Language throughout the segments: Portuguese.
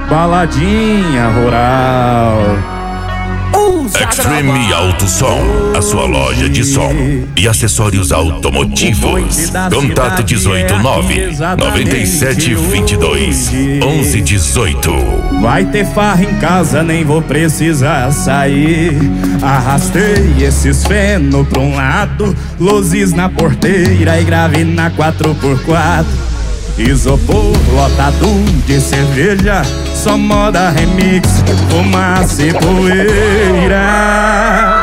Baladinha rural. Extreme Auto Som, a sua loja de som e acessórios automotivos. Contato 18997221118. Vai ter farra em casa, nem vou precisar sair. Arrastei esses feno pra um lado, luzes na porteira e grave na 4x4. Isopor lotado de cerveja, só moda remix, fumaça e poeira.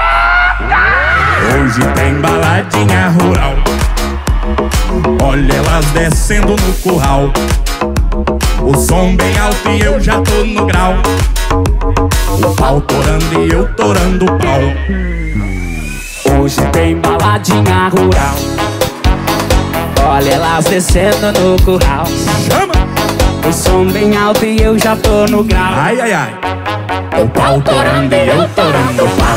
Hoje tem baladinha rural, olha elas descendo no curral. O som bem alto e eu já tô no grau. O pau torando e eu torando o pau. Hoje tem baladinha rural, olha elas descendo no curral. Chama! O som bem alto e eu já tô no grau. Ai, ai, ai. O pau torando e eu torando o pau.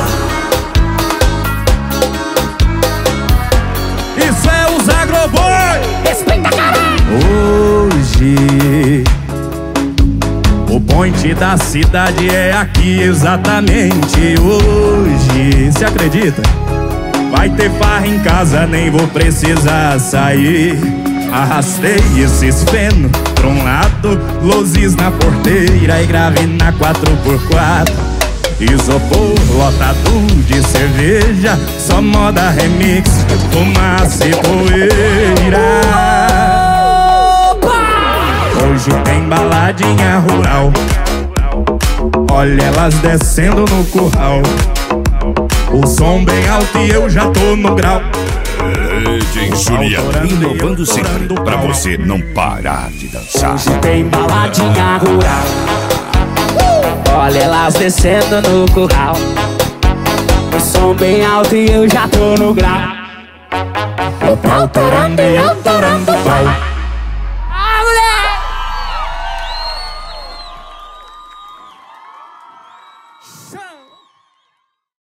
Isso é os Agroboi! Respeita, caralho! Hoje o point da cidade é aqui exatamente hoje. Se acredita? Vai ter farra em casa, nem vou precisar sair. Arrastei esses feno pra um lado, luzes na porteira e grave na 4x4. Isopor lotado de cerveja, só moda remix, fumaça e poeira. Hoje tem baladinha rural, olha elas descendo no curral. O som bem alto e eu já tô no grau. DJ Juliano, inovando sempre pra você não parar de dançar. Hoje tem baladinha rural, olha elas descendo no curral. O som bem alto e eu já tô no grau. O pau torando e eu torando o pau.